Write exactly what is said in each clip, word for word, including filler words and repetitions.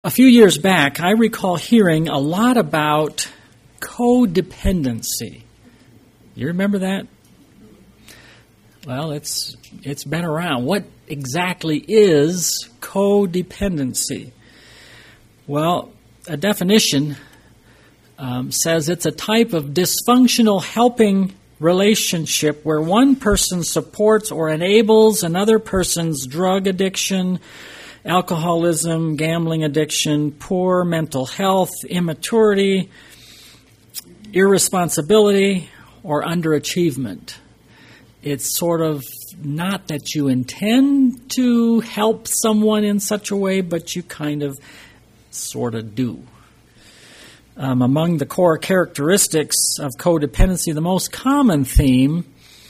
A few years back, I recall hearing a lot about codependency. You remember that? Well, it's it's been around. What exactly is codependency? Well, a definition um, says it's a type of dysfunctional helping relationship where one person supports or enables another person's drug addiction, alcoholism, gambling addiction, poor mental health, immaturity, irresponsibility, or underachievement. It's sort of not that you intend to help someone in such a way, but you kind of sort of do. Um, among the core characteristics of codependency, the most common theme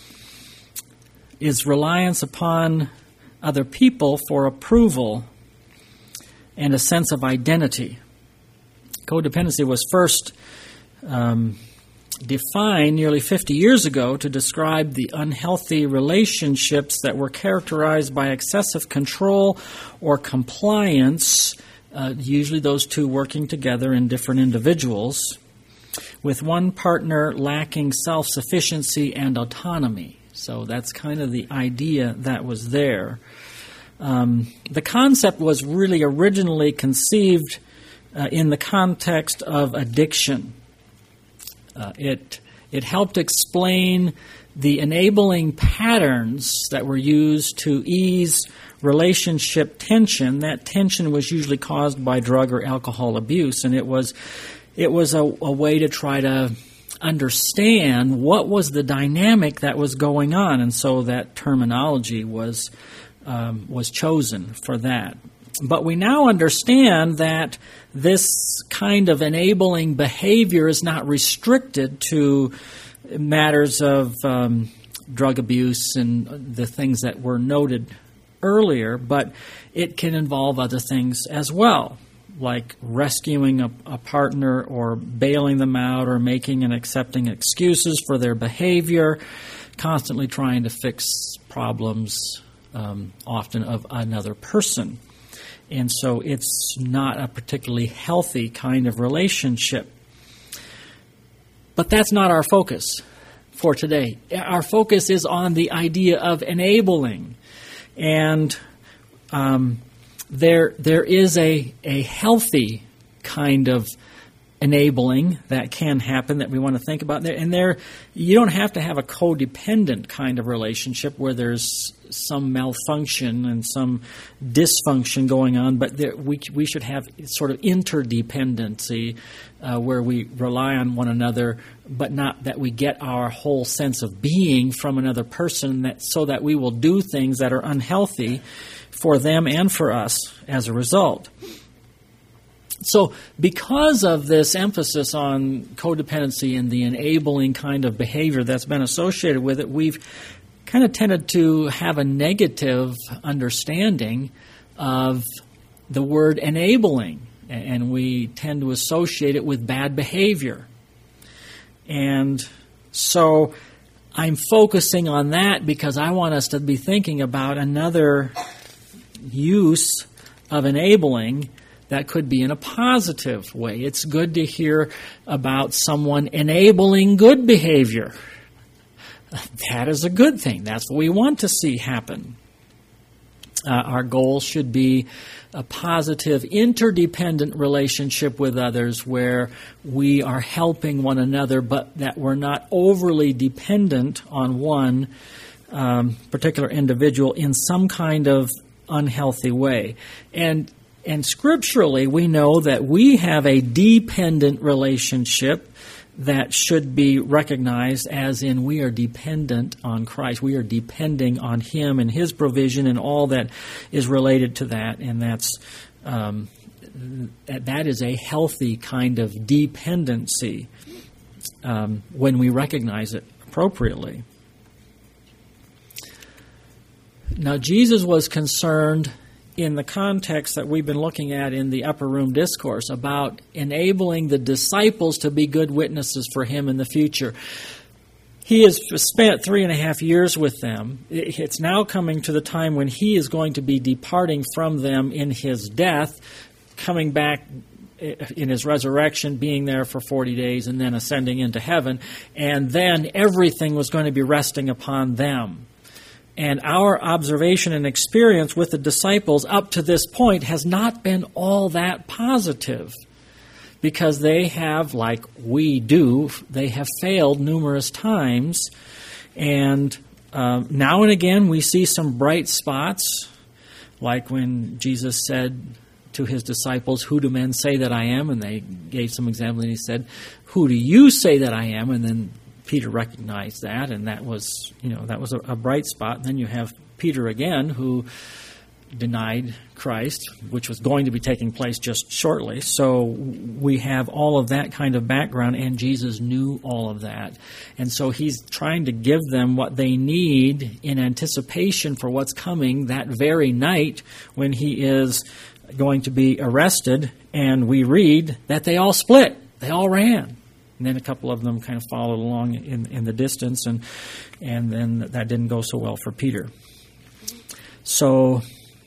is reliance upon other people for approval and a sense of identity. Codependency was first um, defined nearly fifty years ago to describe the unhealthy relationships that were characterized by excessive control or compliance, uh, usually those two working together in different individuals, with one partner lacking self-sufficiency and autonomy. So that's kind of the idea that was there. Um, the concept was really originally conceived uh, in the context of addiction. Uh, it it helped explain the enabling patterns that were used to ease relationship tension. That tension was usually caused by drug or alcohol abuse, and it was it was a, a way to try to understand what was the dynamic that was going on, and so that terminology was um, was chosen for that. But we now understand that this kind of enabling behavior is not restricted to matters of um, drug abuse and the things that were noted earlier, but it can involve other things as well, like rescuing a, a partner or bailing them out or making and accepting excuses for their behavior, constantly trying to fix problems, um, often of another person. And so it's not a particularly healthy kind of relationship. But that's not our focus for today. Our focus is on the idea of enabling. And um, there there is a, a healthy kind of enabling that can happen that we want to think about. And there, you don't have to have a codependent kind of relationship where there's some malfunction and some dysfunction going on, but there, we we should have sort of interdependency uh, where we rely on one another, but not that we get our whole sense of being from another person, that so that we will do things that are unhealthy for them and for us as a result. So because of this emphasis on codependency and the enabling kind of behavior that's been associated with it, we've kind of tended to have a negative understanding of the word enabling, and we tend to associate it with bad behavior. And so I'm focusing on that because I want us to be thinking about another use of enabling that could be in a positive way. It's good to hear about someone enabling good behavior. That is a good thing. That's what we want to see happen. Uh, our goal should be a positive, interdependent relationship with others where we are helping one another, but that we're not overly dependent on one um, particular individual in some kind of unhealthy way. And And scripturally, we know that we have a dependent relationship that should be recognized as in we are dependent on Christ. We are depending on Him and His provision and all that is related to that. And that's um, that is a healthy kind of dependency um, when we recognize it appropriately. Now, Jesus was concerned in the context that we've been looking at in the Upper Room Discourse about enabling the disciples to be good witnesses for Him in the future. He has spent three and a half years with them. It's now coming to the time when He is going to be departing from them in His death, coming back in his resurrection, being there for forty days, and then ascending into heaven, and then everything was going to be resting upon them. And our observation and experience with the disciples up to this point has not been all that positive, because they have, like we do, they have failed numerous times. And um, now and again we see some bright spots, like when Jesus said to his disciples, "Who do men say that I am?" And they gave some examples, and he said, "Who do you say that I am?" And then Peter recognized that, and that was, you know, that was a, a bright spot. And then you have Peter again, who denied Christ, which was going to be taking place just shortly. So we have all of that kind of background, and Jesus knew all of that. And so he's trying to give them what they need in anticipation for what's coming that very night when he is going to be arrested. And we read that they all split. They all ran. And then a couple of them kind of followed along in, in the distance, and and then that didn't go so well for Peter. So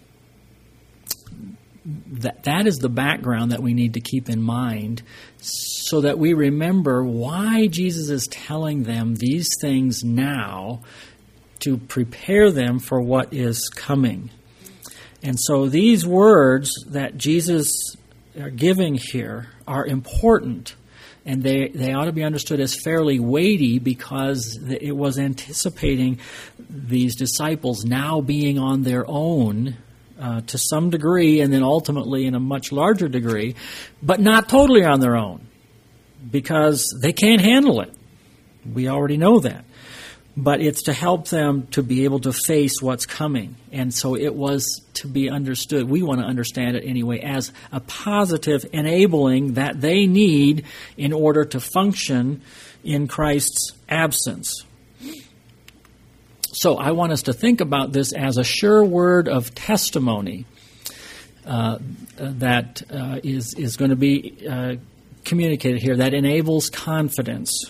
that that is the background that we need to keep in mind, so that we remember why Jesus is telling them these things now, to prepare them for what is coming. And so these words that Jesus are giving here are important. And they, they ought to be understood as fairly weighty, because it was anticipating these disciples now being on their own uh, to some degree, and then ultimately in a much larger degree, but not totally on their own, because they can't handle it. We already know that. But it's to help them to be able to face what's coming. And so it was to be understood, we want to understand it anyway, as a positive enabling that they need in order to function in Christ's absence. So I want us to think about this as a sure word of testimony uh, that uh, is, is going to be uh, communicated here, that enables confidence.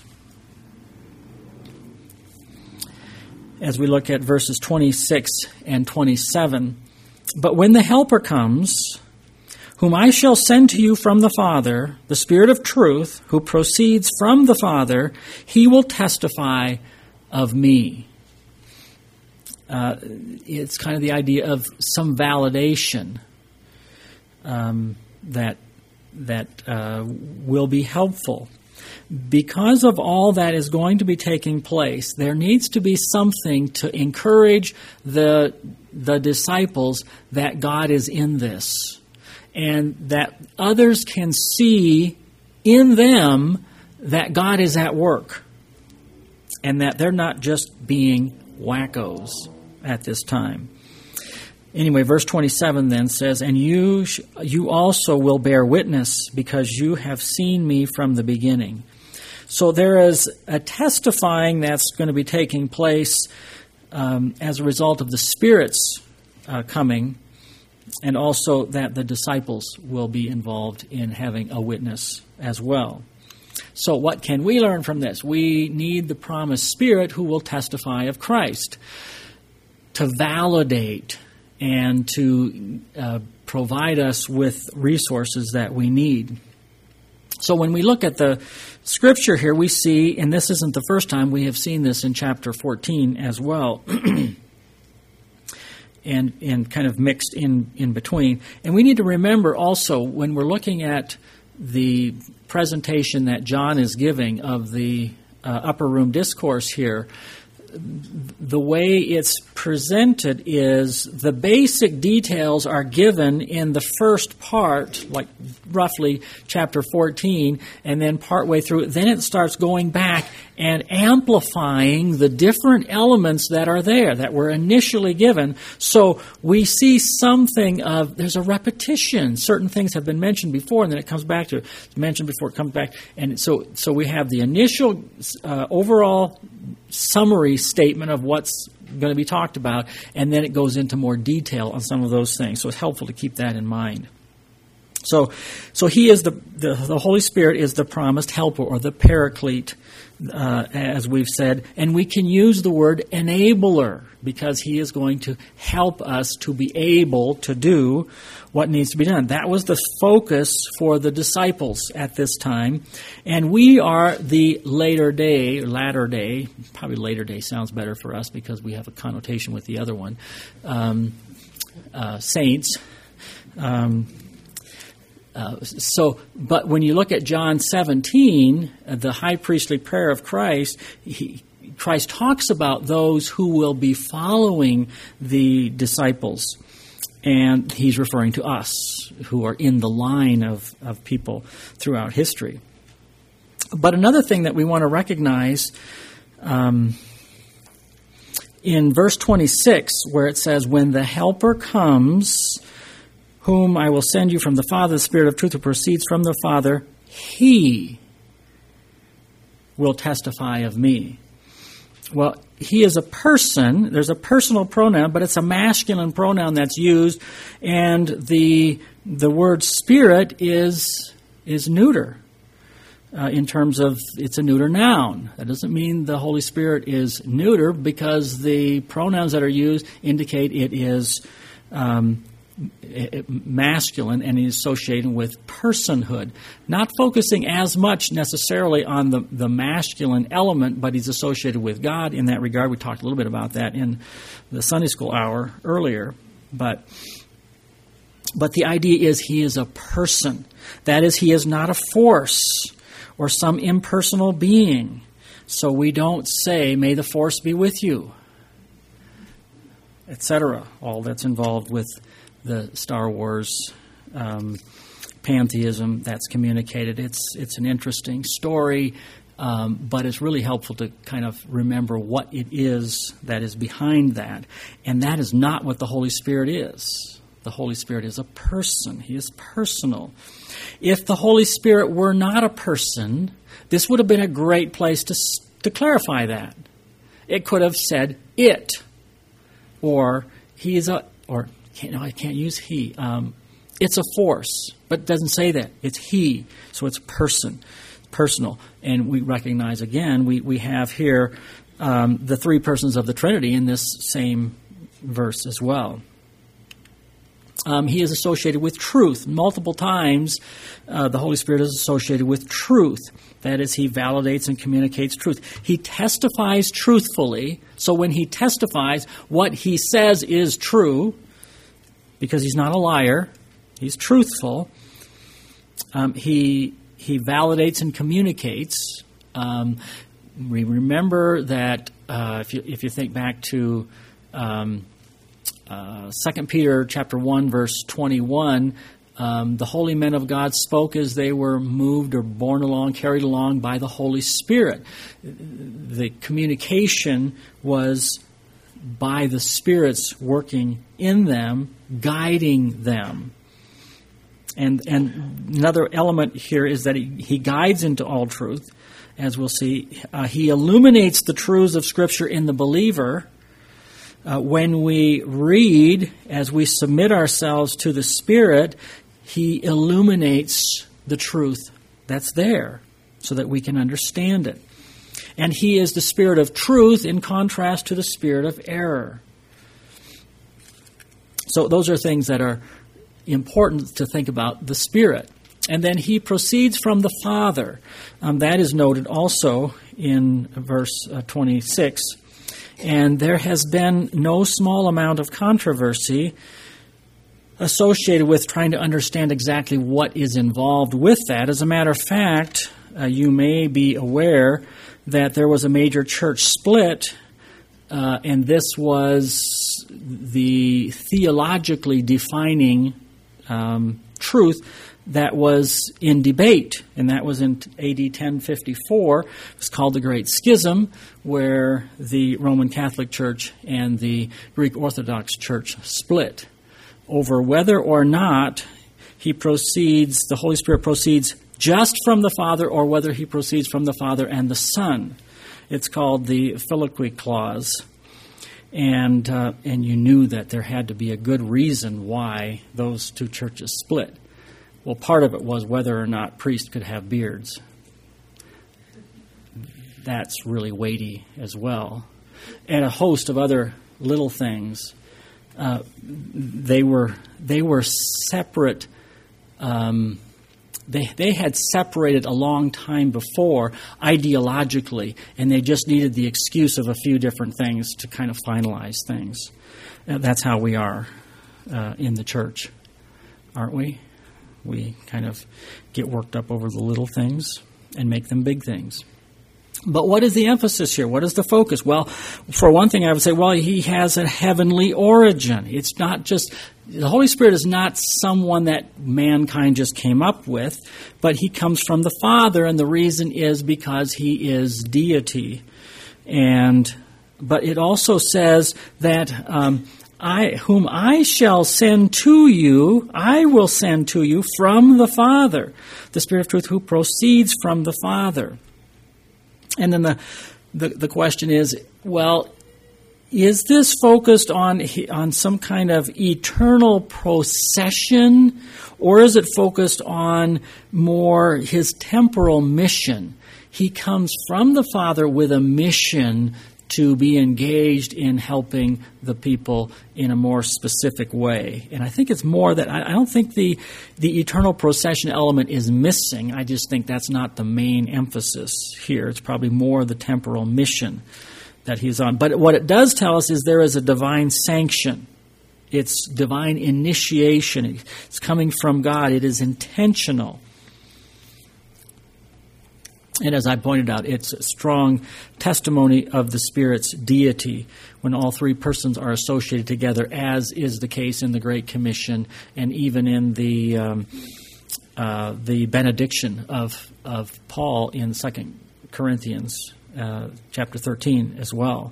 As we look at verses twenty-six and twenty-seven, "But when the Helper comes, whom I shall send to you from the Father, the Spirit of truth, who proceeds from the Father, he will testify of me." Uh, it's kind of the idea of some validation um, that that uh, will be helpful. Because of all that is going to be taking place, there needs to be something to encourage the the disciples that God is in this, and that others can see in them that God is at work, and that they're not just being wackos at this time. Anyway, verse twenty-seven then says, "And you sh- you also will bear witness, because you have seen me from the beginning." So there is a testifying that's going to be taking place um, as a result of the Spirit's uh, coming, and also that the disciples will be involved in having a witness as well. So what can we learn from this? We need the promised Spirit who will testify of Christ, to validate and to uh, provide us with resources that we need. So when we look at the Scripture here, we see, and this isn't the first time, we have seen this in chapter fourteen as well, and and kind of mixed in, in between. And we need to remember also, when we're looking at the presentation that John is giving of the uh, upper room discourse here, the way it's presented is the basic details are given in the first part, like roughly chapter fourteen, and then partway through it, then it starts going back and amplifying the different elements that are there, that were initially given. So we see something of, there's a repetition. Certain things have been mentioned before, and then it comes back to, mentioned before, it comes back. And so, so we have the initial uh, overall summary statement of what's going to be talked about, and then it goes into more detail on some of those things. So it's helpful to keep that in mind. So, so he is the, the the Holy Spirit is the promised helper, or the paraclete, uh, as we've said, and we can use the word enabler because he is going to help us to be able to do what needs to be done. That was the focus for the disciples at this time, and we are the later day, latter day. Probably later day sounds better for us because we have a connotation with the other one. Um, uh, saints. Um, Uh, so, but when you look at John seventeen, uh, the high priestly prayer of Christ, he, Christ talks about those who will be following the disciples. And he's referring to us, who are in the line of, of people throughout history. But another thing that we want to recognize um, in verse twenty-six, where it says, when the Helper comes, whom I will send you from the Father, the Spirit of truth who proceeds from the Father, he will testify of me. Well, he is a person. There's a personal pronoun, but it's a masculine pronoun that's used, and the the word Spirit is is neuter uh, in terms of it's a neuter noun. That doesn't mean the Holy Spirit is neuter, because the pronouns that are used indicate it is Um, masculine and is associated with personhood. Not focusing as much necessarily on the, the masculine element, but he's associated with God in that regard. We talked a little bit about that in the Sunday school hour earlier. But, but the idea is he is a person. That is, he is not a force or some impersonal being. So we don't say, may the force be with you, et cetera. All that's involved with the Star Wars um, pantheism that's communicated. It's it's an interesting story, um, but it's really helpful to kind of remember what it is that is behind that. And that is not what the Holy Spirit is. The Holy Spirit is a person. He is personal. If the Holy Spirit were not a person, this would have been a great place to, to clarify that. It could have said it, or he is a, or Can't, no, I can't use he. Um, it's a force, but it doesn't say that. It's he, so it's person, personal. And we recognize, again, we, we have here um, the three persons of the Trinity in this same verse as well. Um, he is associated with truth. Multiple times, uh, the Holy Spirit is associated with truth. That is, he validates and communicates truth. He testifies truthfully, so when he testifies, what he says is true, because he's not a liar. He's truthful. Um, he he validates and communicates. Um, we remember that uh, if you if you think back to um, uh, Second Peter chapter one verse twenty-one, um, the holy men of God spoke as they were moved or borne along, carried along by the Holy Spirit. The communication was by the Spirit's working in them, guiding them. And and another element here is that he, he guides into all truth, as we'll see. Uh, he illuminates the truths of Scripture in the believer. Uh, when we read, as we submit ourselves to the Spirit, he illuminates the truth that's there so that we can understand it. And he is the Spirit of truth in contrast to the spirit of error. So those are things that are important to think about the Spirit. And then he proceeds from the Father. Um, that is noted also in verse uh, twenty-six. And there has been no small amount of controversy associated with trying to understand exactly what is involved with that. As a matter of fact, uh, you may be aware that there was a major church split, uh, and this was the theologically defining um, truth that was in debate, and that was in A D ten fifty-four. It was called the Great Schism, where the Roman Catholic Church and the Greek Orthodox Church split over whether or not he proceeds, the Holy Spirit proceeds just from the Father, or whether he proceeds from the Father and the Son. It's called the Filioque Clause. And uh, and you knew that there had to be a good reason why those two churches split. Well, part of it was whether or not priests could have beards. That's really weighty as well. And a host of other little things. Uh, they were they were separate. Um, they they had separated a long time before ideologically, and they just needed the excuse of a few different things to kind of finalize things. Uh, that's how we are uh, in the church, aren't we? We kind of get worked up over the little things and make them big things. But what is the emphasis here? What is the focus? Well, for one thing, I would say, well, he has a heavenly origin. It's not just, the Holy Spirit is not someone that mankind just came up with, but he comes from the Father, and the reason is because he is deity. And, but it also says that, um, I, whom I shall send to you, I will send to you from the Father, the Spirit of truth who proceeds from the Father. And then the, the the question is, well, is this focused on on some kind of eternal procession, or is it focused on more his temporal mission? He comes from the Father with a mission to be engaged in helping the people in a more specific way. And I think it's more that I, I don't think the the eternal procession element is missing. I just think that's not the main emphasis here. It's probably more the temporal mission that he's on. But what it does tell us is there is a divine sanction. It's divine initiation. It's coming from God. It is intentional. And as I pointed out, it's a strong testimony of the Spirit's deity when all three persons are associated together, as is the case in the Great Commission and even in the um, uh, the benediction of of Paul in Second Corinthians uh, chapter thirteen as well.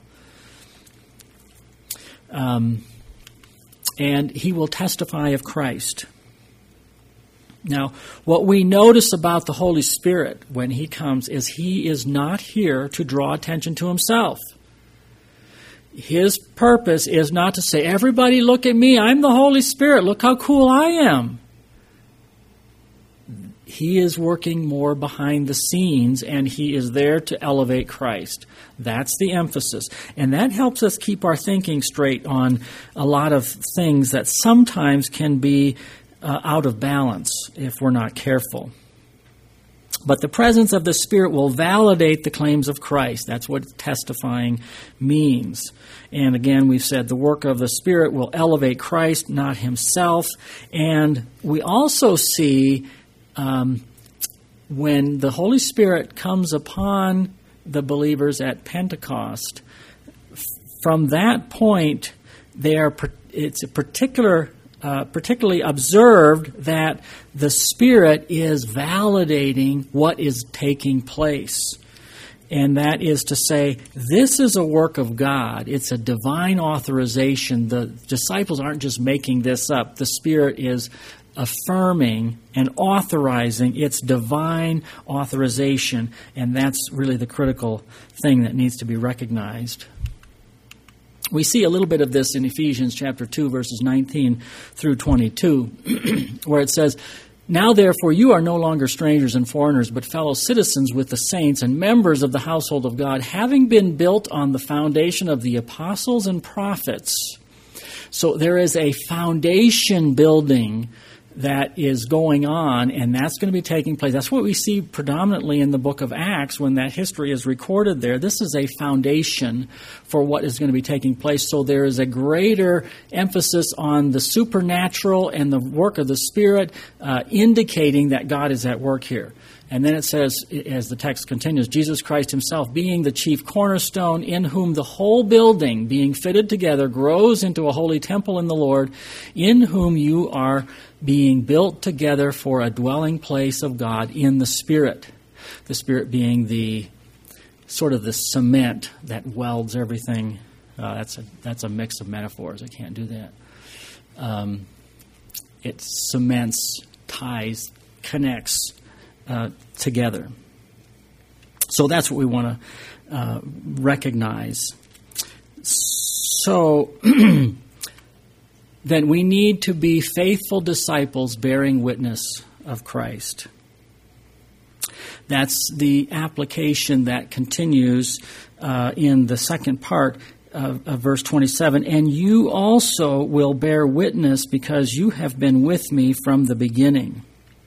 Um, and he will testify of Christ. Now, what we notice about the Holy Spirit when he comes is he is not here to draw attention to himself. His purpose is not to say, everybody look at me, I'm the Holy Spirit, look how cool I am. He is working more behind the scenes, and he is there to elevate Christ. That's the emphasis. And that helps us keep our thinking straight on a lot of things that sometimes can be Uh, out of balance if we're not careful. But the presence of the Spirit will validate the claims of Christ. That's what testifying means. And again, we've said the work of the Spirit will elevate Christ, not himself. And we also see um, when the Holy Spirit comes upon the believers at Pentecost, from that point, they are, it's a particular Uh, particularly observed that the Spirit is validating what is taking place. And that is to say, this is a work of God. It's a divine authorization. The disciples aren't just making this up. The Spirit is affirming and authorizing its divine authorization. And that's really the critical thing that needs to be recognized. We see a little bit of this in Ephesians chapter two, verses nineteen through twenty-two, where it says, "Now therefore you are no longer strangers and foreigners, but fellow citizens with the saints and members of the household of God, having been built on the foundation of the apostles and prophets." So there is a foundation building that is going on, and that's going to be taking place. That's what we see predominantly in the book of Acts when that history is recorded there. This is a foundation for what is going to be taking place. So there is a greater emphasis on the supernatural and the work of the Spirit, uh, indicating that God is at work here. And then it says, as the text continues, Jesus Christ himself being the chief cornerstone, in whom the whole building, being fitted together, grows into a holy temple in the Lord, in whom you are being built together for a dwelling place of God in the Spirit. The Spirit being the sort of the cement that welds everything. Uh, that's a that's a mix of metaphors. I can't do that. Um, it cements, ties, connects uh, together. So that's what we want to uh, recognize. So then we need to be faithful disciples bearing witness of Christ. That's the application that continues uh, in the second part of, of verse twenty-seven. And you also will bear witness because you have been with me from the beginning.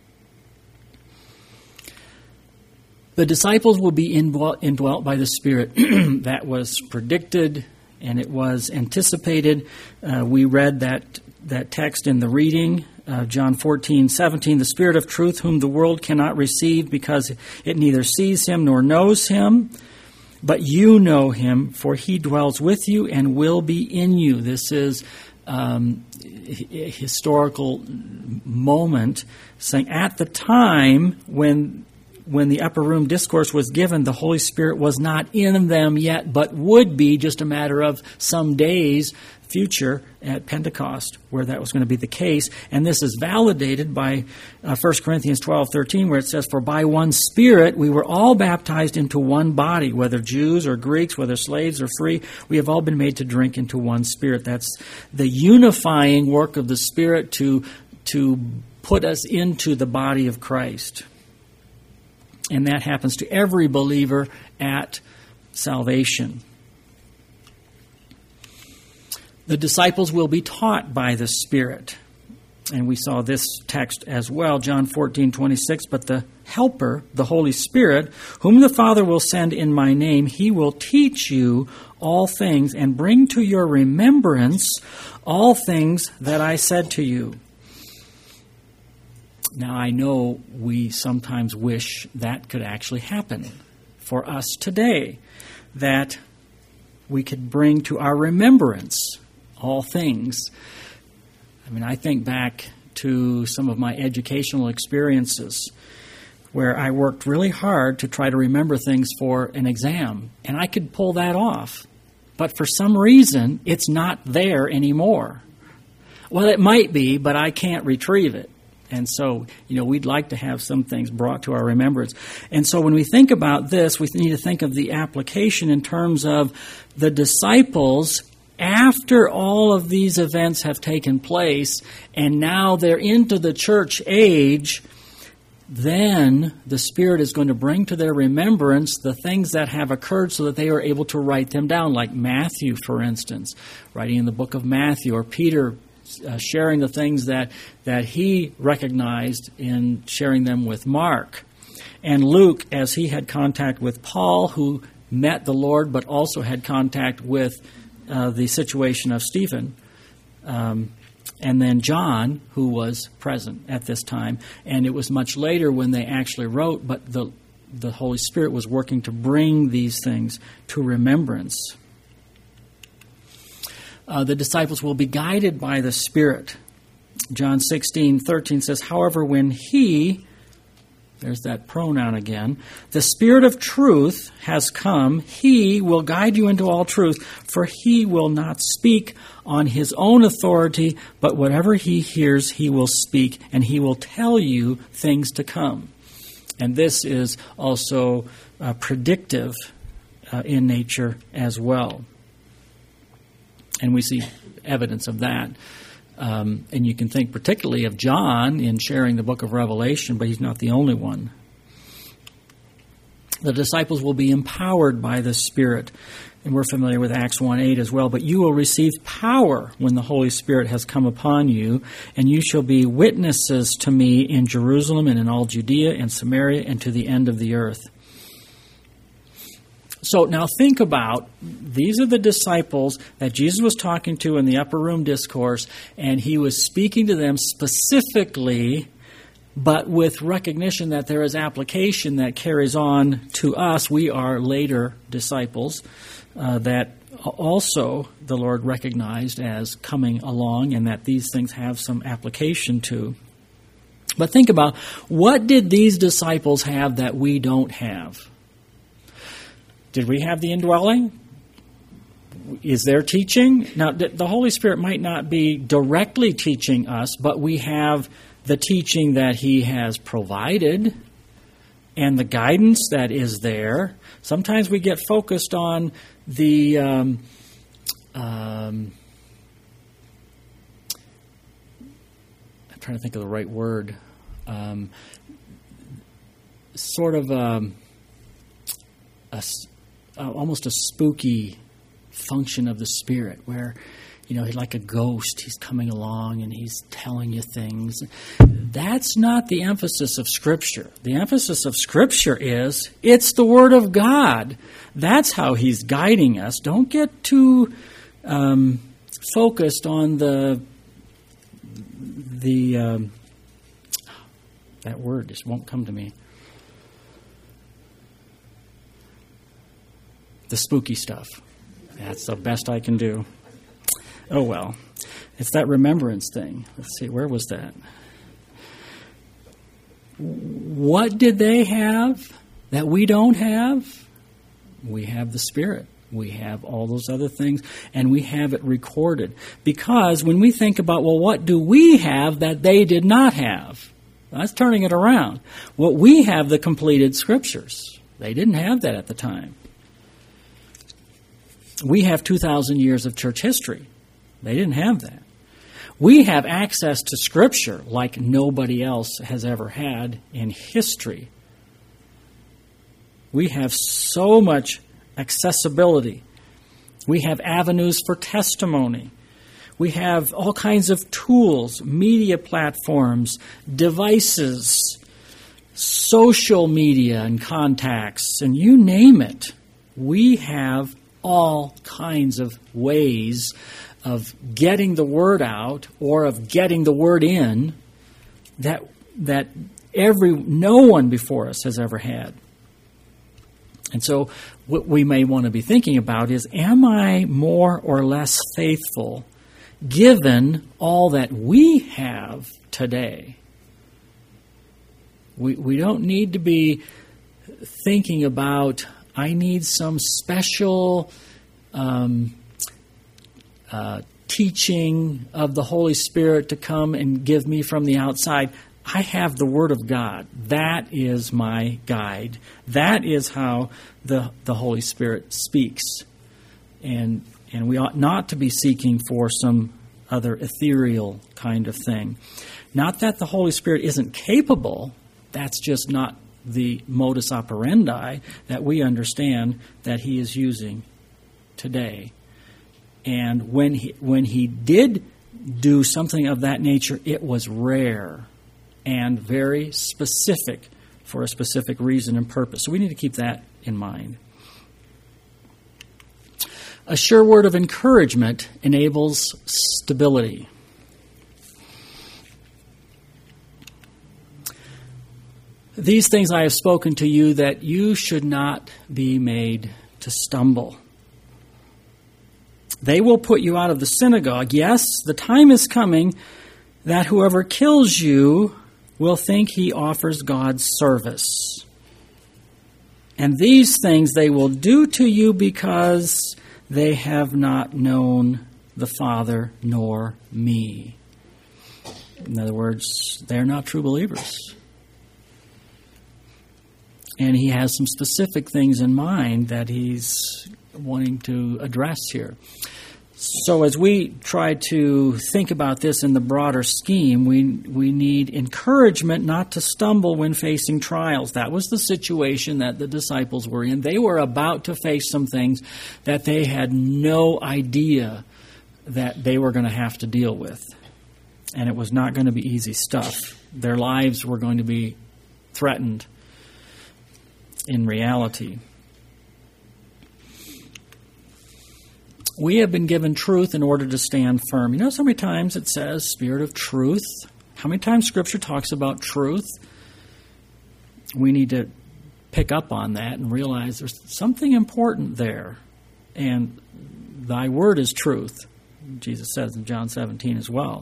The disciples will be indwelt, indwelt by the Spirit. That was predicted and it was anticipated. Uh, we read that, that text in the reading. Uh, John fourteen seventeen, the Spirit of truth whom the world cannot receive because it neither sees him nor knows him, but you know him, for he dwells with you and will be in you. This is um, a historical moment saying at the time when when the upper room discourse was given, the Holy Spirit was not in them yet, but would be just a matter of some days future at Pentecost, where that was going to be the case. And this is validated by uh, First Corinthians twelve thirteen, where it says, for by one Spirit we were all baptized into one body, whether Jews or Greeks, whether slaves or free, we have all been made to drink into one Spirit. That's the unifying work of the Spirit to, to put us into the body of Christ. And that happens to every believer at salvation. The disciples will be taught by the Spirit. And we saw this text as well, John fourteen twenty-six. But the Helper, the Holy Spirit, whom the Father will send in my name, he will teach you all things and bring to your remembrance all things that I said to you. Now, I know we sometimes wish that could actually happen for us today, that we could bring to our remembrance all things. I mean, I think back to some of my educational experiences where I worked really hard to try to remember things for an exam, and I could pull that off. But for some reason, it's not there anymore. Well, it might be, but I can't retrieve it. And so, you know, we'd like to have some things brought to our remembrance. And so when we think about this, we need to think of the application in terms of the disciples after all of these events have taken place, and now they're into the church age. Then the Spirit is going to bring to their remembrance the things that have occurred so that they are able to write them down, like Matthew, for instance, writing in the book of Matthew, or Peter uh, sharing the things that, that he recognized in sharing them with Mark. And Luke, as he had contact with Paul, who met the Lord, but also had contact with uh, the situation of Stephen, um, and then John, who was present at this time. And it was much later when they actually wrote, but the the Holy Spirit was working to bring these things to remembrance. Uh, the disciples will be guided by the Spirit. John sixteen thirteen says, however, when he, there's that pronoun again, the Spirit of truth has come, he will guide you into all truth, for he will not speak on his own authority, but whatever he hears, he will speak, and he will tell you things to come. And this is also uh, predictive uh, in nature as well. And we see evidence of that. Um, and you can think particularly of John in sharing the book of Revelation, but he's not the only one. The disciples will be empowered by the Spirit. And we're familiar with Acts one eight as well. But you will receive power when the Holy Spirit has come upon you, and you shall be witnesses to me in Jerusalem and in all Judea and Samaria and to the end of the earth. So now think about, these are the disciples that Jesus was talking to in the upper room discourse, and he was speaking to them specifically, but with recognition that there is application that carries on to us. We are later disciples uh, that also the Lord recognized as coming along, and that these things have some application to. But think about, what did these disciples have that we don't have? Did we have the indwelling? Is there teaching? Now, the Holy Spirit might not be directly teaching us, but we have the teaching that he has provided and the guidance that is there. Sometimes we get focused on the um, um, I'm trying to think of the right word. um, sort of a, a, almost a spooky function of the Spirit where, you know, like a ghost, he's coming along and he's telling you things. That's not the emphasis of Scripture. The emphasis of Scripture is it's the Word of God. That's how he's guiding us. Don't get too um, focused on the, the um, that word just won't come to me. The spooky stuff. That's the best I can do. Oh, well. It's that remembrance thing. Let's see, where was that? What did they have that we don't have? We have the Spirit. We have all those other things, and we have it recorded. Because when we think about, well, what do we have that they did not have? That's turning it around. What we have, the completed Scriptures. They didn't have that at the time. We have two thousand years of church history. They didn't have that. We have access to Scripture like nobody else has ever had in history. We have so much accessibility. We have avenues for testimony. We have all kinds of tools, media platforms, devices, social media and contacts, and you name it. We have all kinds of ways of getting the word out or of getting the word in that that every no one before us has ever had. And so what we may want to be thinking about is, am I more or less faithful given all that we have today? We we don't need to be thinking about, I need some special um, uh, teaching of the Holy Spirit to come and give me from the outside. I have the Word of God. That is my guide. That is how the, the Holy Spirit speaks. And and we ought not to be seeking for some other ethereal kind of thing. Not that the Holy Spirit isn't capable. That's just not the modus operandi that we understand that he is using today. And when he when he did do something of that nature, it was rare and very specific for a specific reason and purpose. So we need to keep that in mind. A sure word of encouragement enables stability. These things I have spoken to you, that you should not be made to stumble. They will put you out of the synagogue. Yes, the time is coming that whoever kills you will think he offers God's service. And these things they will do to you because they have not known the Father nor me. In other words, they're not true believers. And he has some specific things in mind that he's wanting to address here. So as we try to think about this in the broader scheme, we we need encouragement not to stumble when facing trials. That was the situation that the disciples were in. They were about to face some things that they had no idea that they were going to have to deal with. And it was not going to be easy stuff. Their lives were going to be threatened in reality. We have been given truth in order to stand firm. You notice how many times it says Spirit of truth? How many times Scripture talks about truth? We need to pick up on that and realize there's something important there. And thy word is truth, Jesus says in John seventeen as well.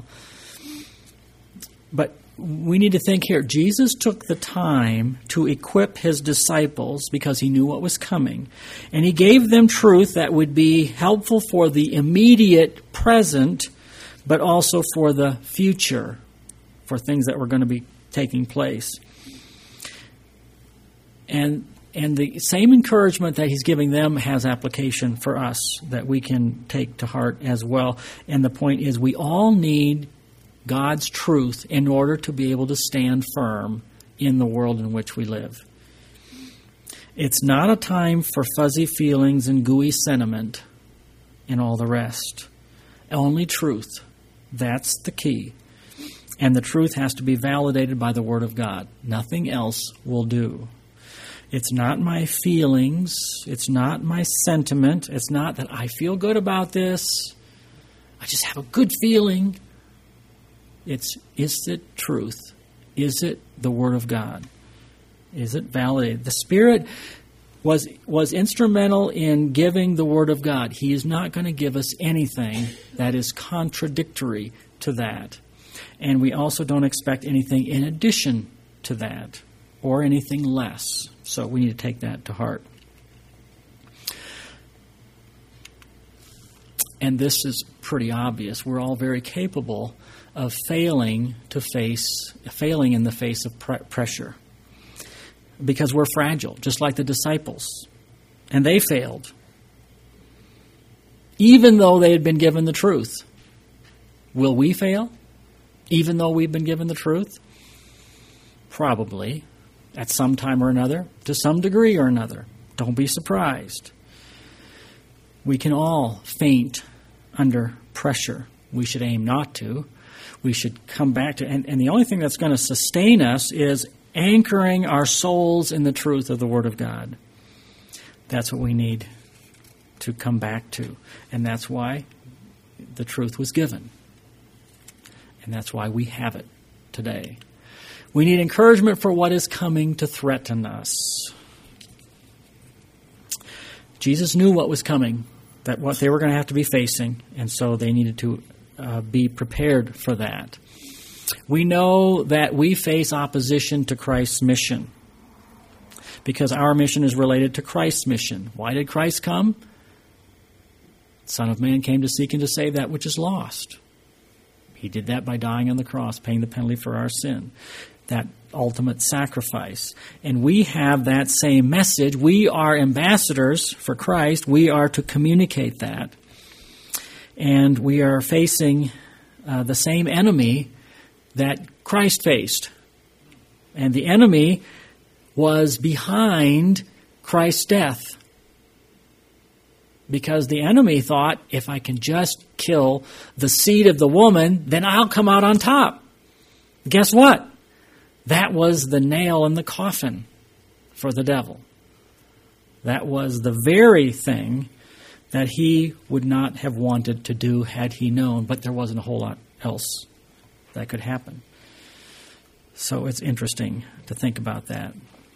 But we need to think here, Jesus took the time to equip his disciples because he knew what was coming. And he gave them truth that would be helpful for the immediate present, but also for the future, for things that were going to be taking place. And and the same encouragement that he's giving them has application for us that we can take to heart as well. And the point is, we all need God's truth in order to be able to stand firm in the world in which we live. It's not a time for fuzzy feelings and gooey sentiment and all the rest. Only truth. That's the key. And the truth has to be validated by the Word of God. Nothing else will do. It's not my feelings. It's not my sentiment. It's not that I feel good about this. I just have a good feeling. It's, is it truth? Is it the Word of God? Is it validated? The Spirit was was instrumental in giving the Word of God. He is not going to give us anything that is contradictory to that. And we also don't expect anything in addition to that or anything less. So we need to take that to heart. And this is pretty obvious. We're all very capable of failing to face, failing in the face of pre- pressure. Because we're fragile, just like the disciples. And they failed. Even though they had been given the truth. Will we fail? Even though we've been given the truth? Probably. At some time or another. To some degree or another. Don't be surprised. We can all faint under pressure. We should aim not to. We should come back to... And, and the only thing that's going to sustain us is anchoring our souls in the truth of the Word of God. That's what we need to come back to. And that's why the truth was given. And that's why we have it today. We need encouragement for what is coming to threaten us. Jesus knew what was coming, that what they were going to have to be facing, and so they needed to uh, be prepared for that. We know that we face opposition to Christ's mission because our mission is related to Christ's mission. Why did Christ come? Son of Man came to seek and to save that which is lost. He did that by dying on the cross, paying the penalty for our sin. That ultimate sacrifice. And we have that same message. We are ambassadors for Christ. We are to communicate that. And we are facing uh, the same enemy that Christ faced. And the enemy was behind Christ's death. Because the enemy thought, if I can just kill the seed of the woman, then I'll come out on top. Guess what? That was the nail in the coffin for the devil. That was the very thing that he would not have wanted to do had he known, but there wasn't a whole lot else that could happen. So it's interesting to think about that.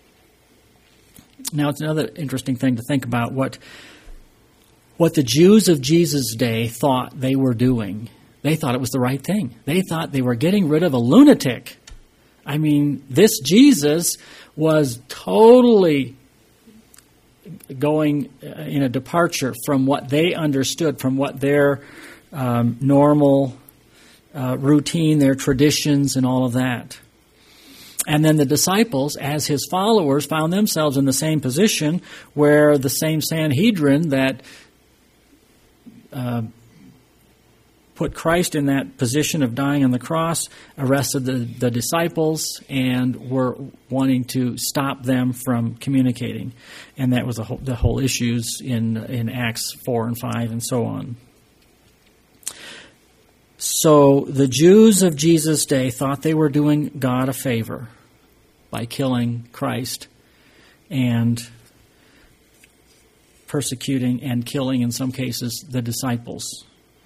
Now, it's another interesting thing to think about what what the Jews of Jesus' day thought they were doing. They thought it was the right thing. They thought they were getting rid of a lunatic. I mean, this Jesus was totally going in a departure from what they understood, from what their um, normal uh, routine, their traditions, and all of that. And then the disciples, as his followers, found themselves in the same position where the same Sanhedrin that uh, put Christ in that position of dying on the cross, arrested the, the disciples and were wanting to stop them from communicating. And that was the whole, the whole issues in, in Acts four and five and so on. So the Jews of Jesus' day thought they were doing God a favor by killing Christ and persecuting and killing, in some cases, the disciples.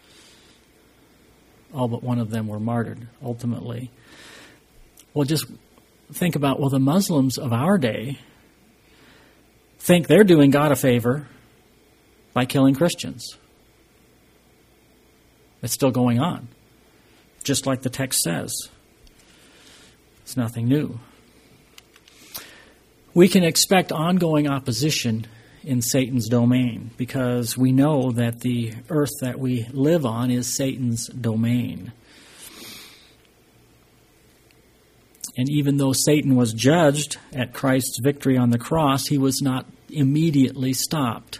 All but one of them were martyred, ultimately. Well, just think about, well, the Muslims of our day think they're doing God a favor by killing Christians. It's still going on, just like the text says. It's nothing new. We can expect ongoing opposition in Satan's domain because we know that the earth that we live on is Satan's domain. And even though Satan was judged at Christ's victory on the cross, he was not immediately stopped.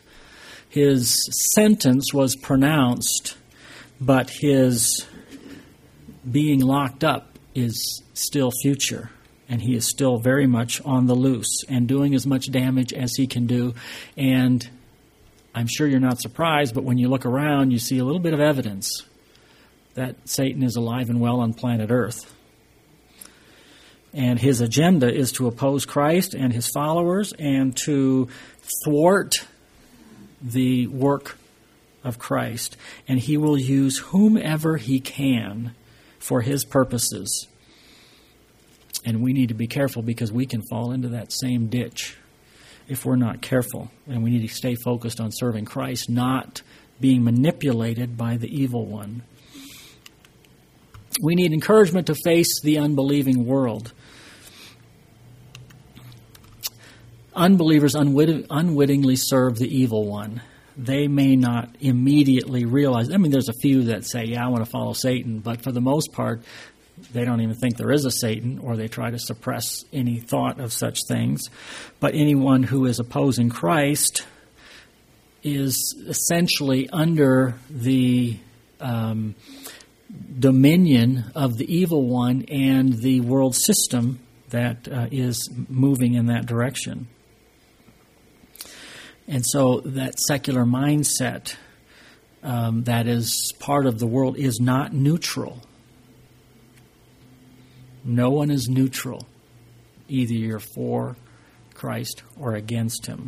His sentence was pronounced, but his being locked up is still future, and he is still very much on the loose and doing as much damage as he can do. And I'm sure you're not surprised, but when you look around, you see a little bit of evidence that Satan is alive and well on planet Earth. And his agenda is to oppose Christ and his followers and to thwart the work of Christ. And he will use whomever he can for his purposes. And we need to be careful because we can fall into that same ditch if we're not careful. And we need to stay focused on serving Christ, not being manipulated by the evil one. We need encouragement to face the unbelieving world. Unbelievers unwit- unwittingly serve the evil one. They may not immediately realize. I mean, there's a few that say, yeah, I want to follow Satan. But for the most part, they don't even think there is a Satan, or they try to suppress any thought of such things. But anyone who is opposing Christ is essentially under the um, dominion of the evil one and the world system that uh, is moving in that direction. And so that secular mindset um, that is part of the world is not neutral. No one is neutral. Either you're for Christ or against him.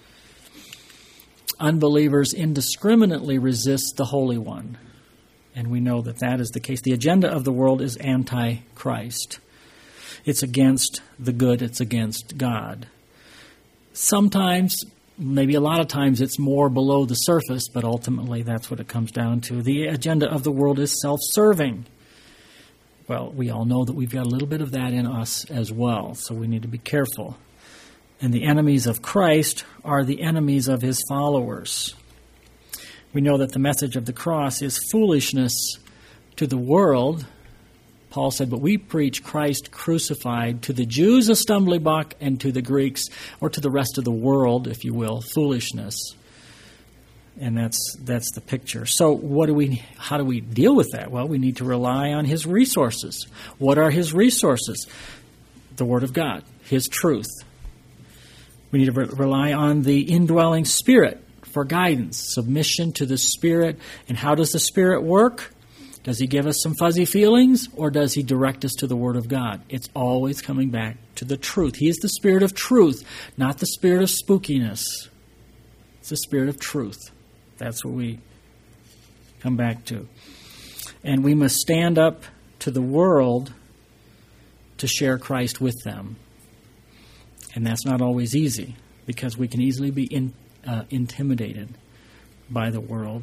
Unbelievers indiscriminately resist the Holy One. And we know that that is the case. The agenda of the world is anti-Christ. It's against the good. It's against God. Sometimes, maybe a lot of times, it's more below the surface, but ultimately that's what it comes down to. The agenda of the world is self-serving. Well, we all know that we've got a little bit of that in us as well, so we need to be careful. And the enemies of Christ are the enemies of his followers. We know that the message of the cross is foolishness to the world. Paul said, but we preach Christ crucified, to the Jews a stumbling block, and to the Greeks, or to the rest of the world, if you will, foolishness. And that's that's the picture. So what do we? How do we deal with that? Well, we need to rely on his resources. What are his resources? The Word of God, his truth. We need to re- rely on the indwelling Spirit for guidance, submission to the Spirit. And how does the Spirit work? Does he give us some fuzzy feelings, or does he direct us to the Word of God? It's always coming back to the truth. He is the Spirit of truth, not the spirit of spookiness. It's the Spirit of truth. That's what we come back to. And we must stand up to the world to share Christ with them. And that's not always easy, because we can easily be in, uh, intimidated by the world.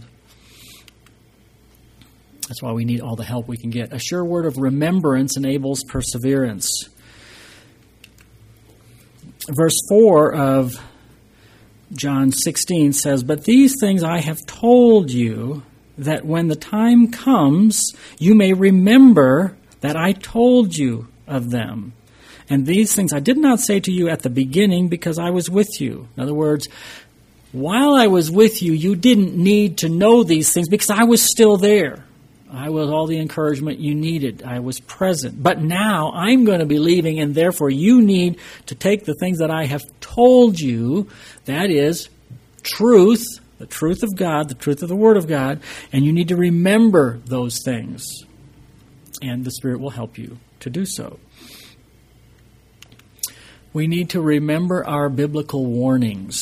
That's why we need all the help we can get. A sure word of remembrance enables perseverance. Verse four of John sixteen says, but these things I have told you, that when the time comes, you may remember that I told you of them. And these things I did not say to you at the beginning, because I was with you. In other words, while I was with you, you didn't need to know these things, because I was still there. I was all the encouragement you needed. I was present. But now I'm going to be leaving, and therefore you need to take the things that I have told you, that is, truth, the truth of God, the truth of the Word of God, and you need to remember those things. And the Spirit will help you to do so. We need to remember our biblical warnings.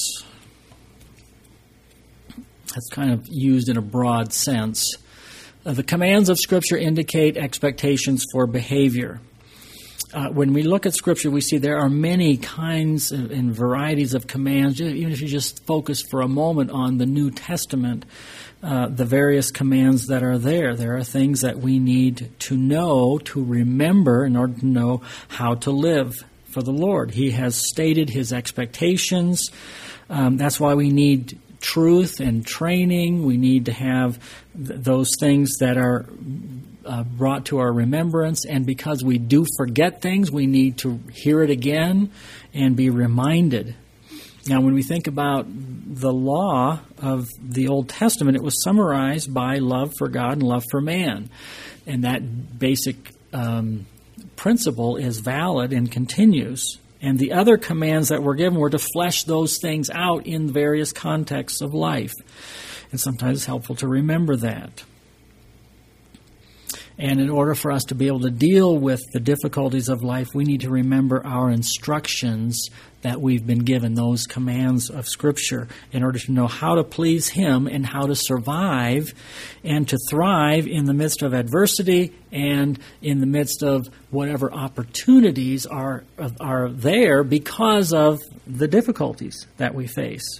That's kind of used in a broad sense. Uh, the commands of Scripture indicate expectations for behavior. Uh, when we look at Scripture, we see there are many kinds of, and varieties of commands. Even if you just focus for a moment on the New Testament, uh, the various commands that are there, there are things that we need to know, to remember, in order to know how to live for the Lord. He has stated his expectations. Um, that's why we need truth and training. We need to have th- those things that are uh, brought to our remembrance. And because we do forget things, we need to hear it again and be reminded. Now, when we think about the law of the Old Testament, it was summarized by love for God and love for man. And that basic um, principle is valid and continues. And the other commands that were given were to flesh those things out in various contexts of life. And sometimes it's helpful to remember that. And in order for us to be able to deal with the difficulties of life, we need to remember our instructions that we've been given, those commands of Scripture, in order to know how to please Him and how to survive and to thrive in the midst of adversity and in the midst of whatever opportunities are, are there because of the difficulties that we face.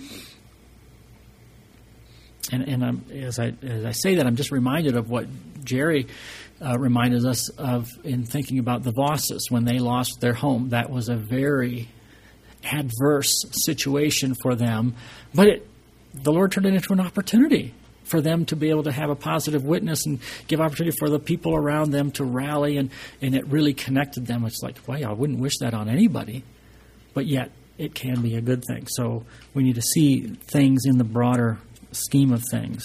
And, and I'm, as I as I say that, I'm just reminded of what Jerry uh, reminded us of in thinking about the Vosses when they lost their home. That was a very adverse situation for them, but it, the Lord turned it into an opportunity for them to be able to have a positive witness and give opportunity for the people around them to rally, and, and it really connected them. It's like, wow, I wouldn't wish that on anybody, but yet it can be a good thing. So we need to see things in the broader scheme of things.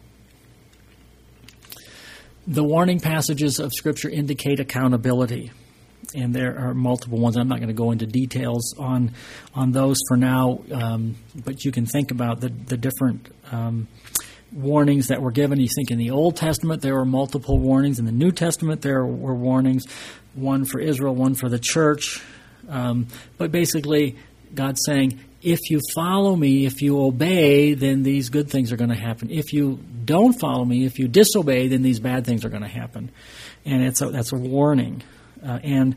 The warning passages of Scripture indicate accountability, and there are multiple ones. I'm not going to go into details on on those for now, um, but you can think about the, the different um, warnings that were given. You think in the Old Testament there were multiple warnings. In the New Testament there were warnings, one for Israel, one for the church. Um, but basically, God's saying, if you follow me, if you obey, then these good things are going to happen. If you don't follow me, if you disobey, then these bad things are going to happen. And it's a, that's a warning. Uh, and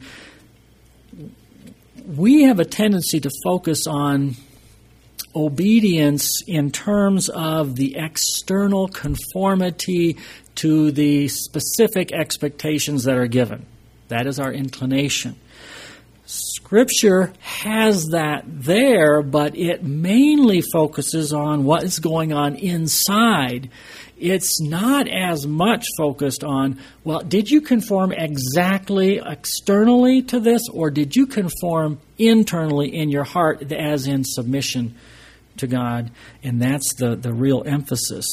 we have a tendency to focus on obedience in terms of the external conformity to the specific expectations that are given. That is our inclination. Scripture has that there, but it mainly focuses on what is going on inside. It's not as much focused on, well, did you conform exactly externally to this, or did you conform internally in your heart as in submission to God? And that's the, the real emphasis.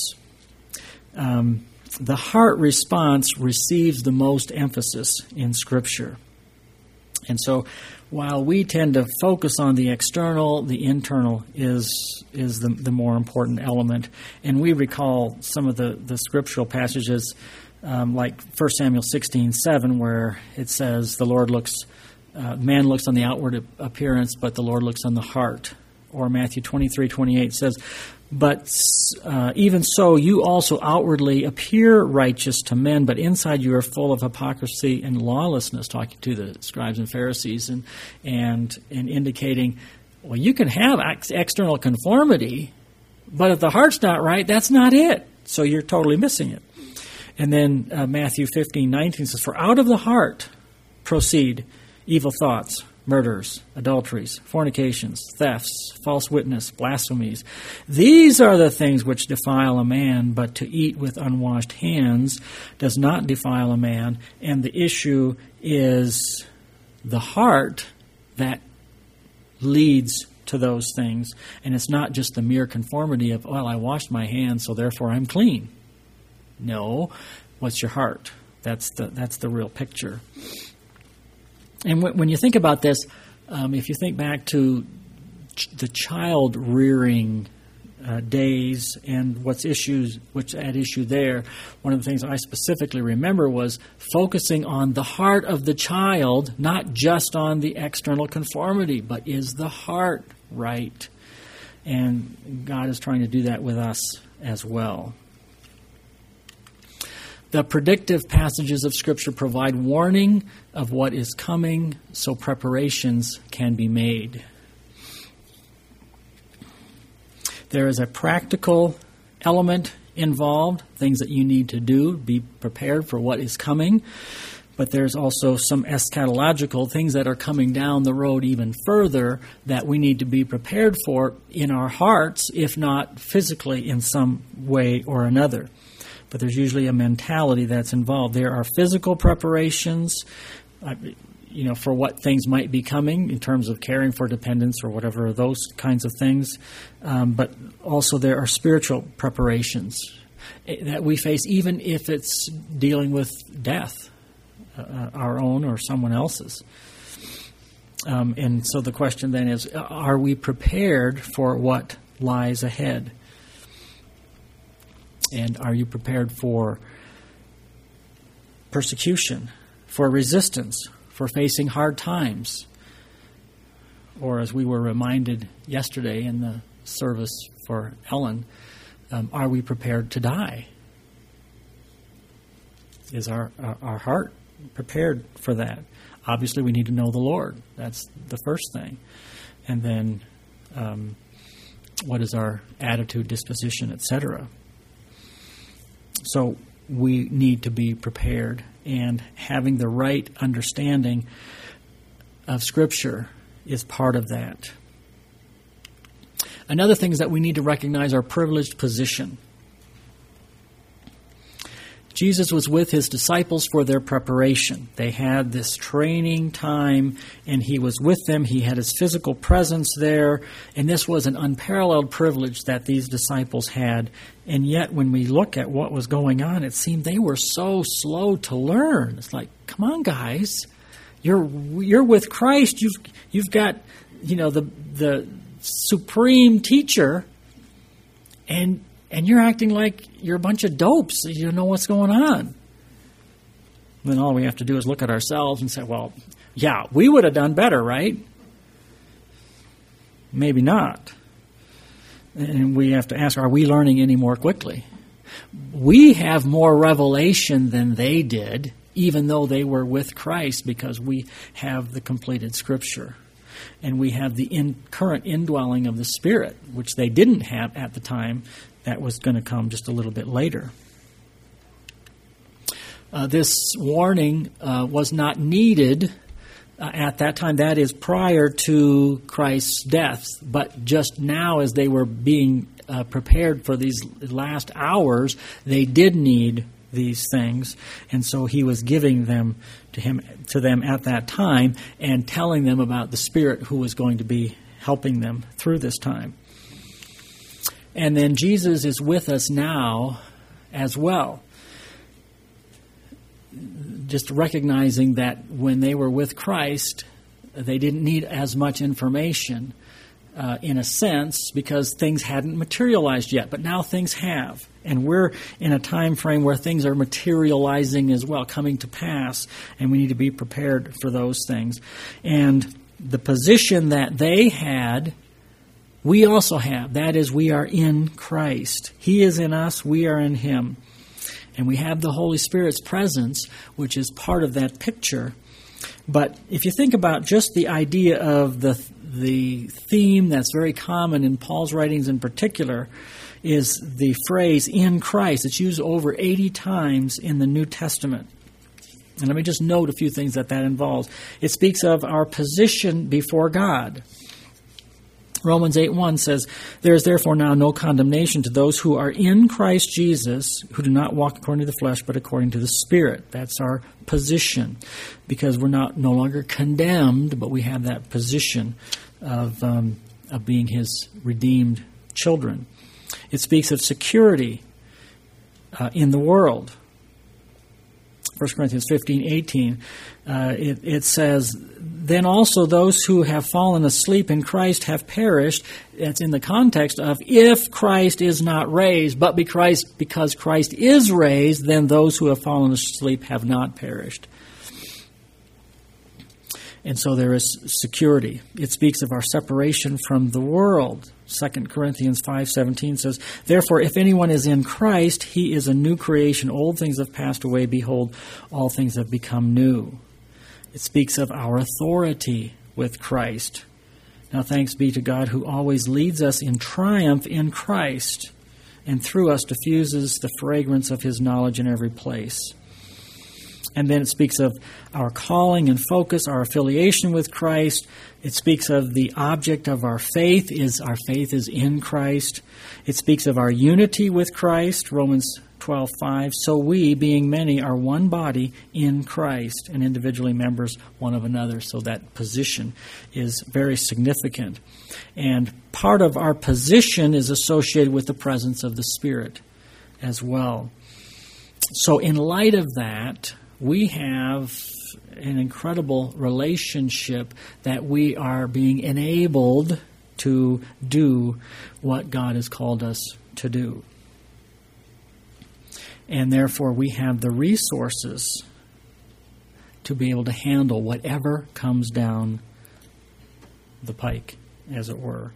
Um, the heart response receives the most emphasis in Scripture. And so while we tend to focus on the external, the internal is is the, the more important element. And we recall some of the, the scriptural passages um, like First Samuel sixteen seven, where it says the Lord looks, uh, man looks on the outward appearance, but the Lord looks on the heart. Or Matthew twenty-three twenty-eight says, but uh, even so, you also outwardly appear righteous to men, but inside you are full of hypocrisy and lawlessness, talking to the scribes and Pharisees, and and, and indicating, well, you can have ex- external conformity, but if the heart's not right, that's not it. So you're totally missing it. And then uh, Matthew fifteen nineteen says, for out of the heart proceed evil thoughts, murders, adulteries, fornications, thefts, false witness, blasphemies. These are the things which defile a man, but to eat with unwashed hands does not defile a man. And the issue is the heart that leads to those things. And it's not just the mere conformity of, well, I washed my hands, so therefore I'm clean. No, what's your heart? That's the that's the real picture. And when you think about this, um, if you think back to ch- the child rearing uh, days and what's issues, what's at issue there, one of the things I specifically remember was focusing on the heart of the child, not just on the external conformity, but is the heart right? And God is trying to do that with us as well. The predictive passages of Scripture provide warning of what is coming so preparations can be made. There is a practical element involved, things that you need to do, be prepared for what is coming. But there's also some eschatological things that are coming down the road even further that we need to be prepared for in our hearts, if not physically in some way or another. But there's usually a mentality that's involved. There are physical preparations. you know, for what things might be coming in terms of caring for dependents or whatever, those kinds of things. Um, but also there are spiritual preparations that we face, even if it's dealing with death, uh, our own or someone else's. Um, and so the question then is, are we prepared for what lies ahead? And are you prepared for persecution, for resistance, for facing hard times? Or as we were reminded yesterday in the service for Ellen, um, are we prepared to die? Is our, our, our heart prepared for that? Obviously, we need to know the Lord. That's the first thing. And then um, what is our attitude, disposition, et cetera. So we need to be prepared, and having the right understanding of Scripture is part of that. Another thing is that we need to recognize our privileged position. Jesus was with his disciples for their preparation. They had this training time, and he was with them. He had his physical presence there, and this was an unparalleled privilege that these disciples had. And yet, when we look at what was going on, it seemed they were so slow to learn. It's like, come on, guys, you're you're with Christ. You've you've got, you know, the the supreme teacher, and. And you're acting like you're a bunch of dopes. You don't know what's going on. Then all we have to do is look at ourselves and say, well, yeah, we would have done better, right? Maybe not. And we have to ask, are we learning any more quickly? We have more revelation than they did, even though they were with Christ, because we have the completed Scripture. And we have the in, current indwelling of the Spirit, which they didn't have at the time. That was going to come just a little bit later. Uh, this warning uh, was not needed uh, at that time. That is prior to Christ's death. But just now, as they were being uh, prepared for these last hours, they did need these things. And so he was giving them to him to them at that time and telling them about the Spirit who was going to be helping them through this time. And then Jesus is with us now as well. Just recognizing that when they were with Christ, they didn't need as much information uh, in a sense because things hadn't materialized yet. But now things have. And we're in a time frame where things are materializing as well, coming to pass. And we need to be prepared for those things. And the position that they had, we also have. That is, we are in Christ. He is in us. We are in Him. And we have the Holy Spirit's presence, which is part of that picture. But if you think about just the idea of the the theme that's very common in Paul's writings in particular, is the phrase in Christ. It's used over eighty times in the New Testament. And let me just note a few things that that involves. It speaks of our position before God. Romans eight one says, "There is therefore now no condemnation to those who are in Christ Jesus, who do not walk according to the flesh, but according to the Spirit." That's our position, because we're not no longer condemned, but we have that position of um, of being His redeemed children. It speaks of security uh, in the world. First Corinthians fifteen eighteen, uh, it, it says, "Then also those who have fallen asleep in Christ have perished." That's in the context of, if Christ is not raised, but because, because Christ is raised, then those who have fallen asleep have not perished. And so there is security. It speaks of our separation from the world. Second Corinthians five seventeen says, "Therefore, if anyone is in Christ, he is a new creation. Old things have passed away. Behold, all things have become new." It speaks of our authority with Christ. Now, thanks be to God who always leads us in triumph in Christ, and through us diffuses the fragrance of His knowledge in every place. And then it speaks of our calling and focus, our affiliation with Christ. It speaks of the object of our faith is our faith is in Christ. It speaks of our unity with Christ, Romans twelve five, so we, being many, are one body in Christ and individually members one of another. So that position is very significant. And part of our position is associated with the presence of the Spirit as well. So in light of that, we have an incredible relationship that we are being enabled to do what God has called us to do. And therefore, we have the resources to be able to handle whatever comes down the pike, as it were.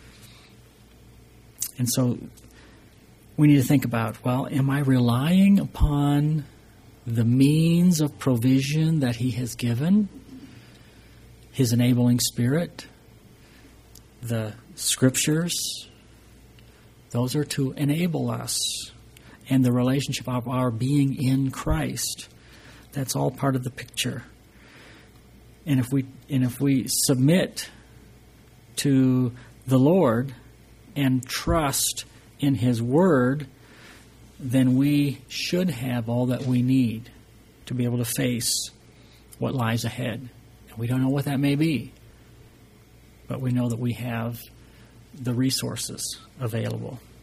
And so we need to think about, well, am I relying upon the means of provision that He has given, His enabling Spirit, the Scriptures? Those are to enable us. And the relationship of our being in Christ. That's all part of the picture. And if we and if we submit to the Lord and trust in His Word, then we should have all that we need to be able to face what lies ahead. And we don't know what that may be, but we know that we have the resources available.